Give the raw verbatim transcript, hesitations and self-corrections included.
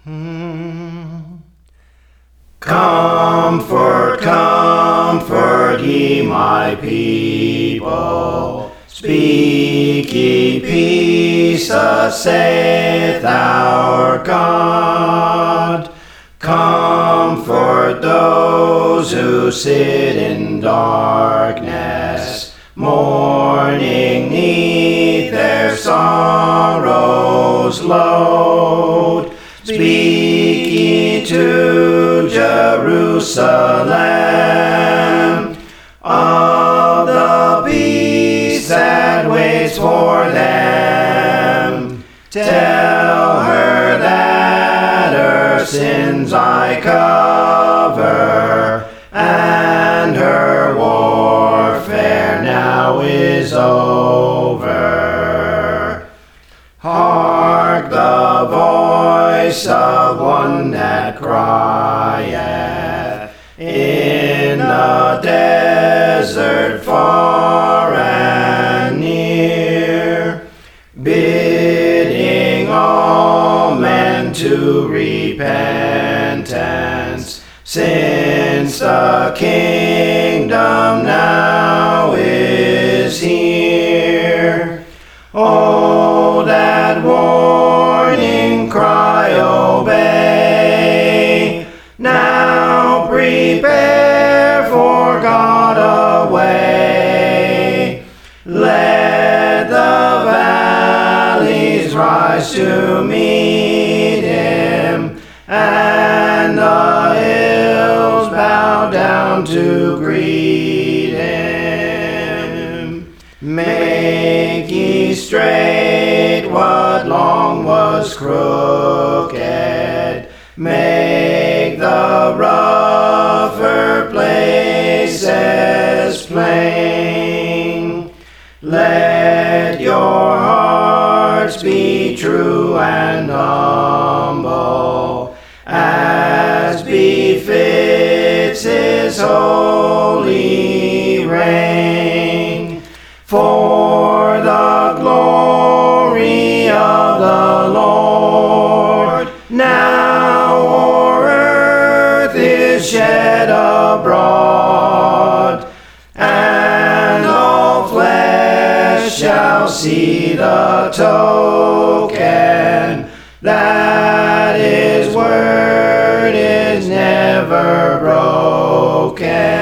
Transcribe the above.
Hmm. Comfort, comfort ye my people. Speak ye peace, thus saith our God. Comfort those who sit in darkness, mourning 'neath their sorrows load. Speak ye to Jerusalem of the peace that waits for them. Tell her that her sins I cover, and her warfare now is over. Hark the voice of one that crieth in the desert far and near, bidding all men to repentance, since the kingdom now is here. Oh, that warning cry obey. Now prepare for God a way. Let the valleys rise to meet him, and the hills bow down to greet him. Make ye straight what long was crooked. Make the rougher places plain. Let your hearts be true and humble, as befits his holy reign. For the glory of the Lord now o'er earth is shed abroad, and all flesh shall see the token that his word is never broken.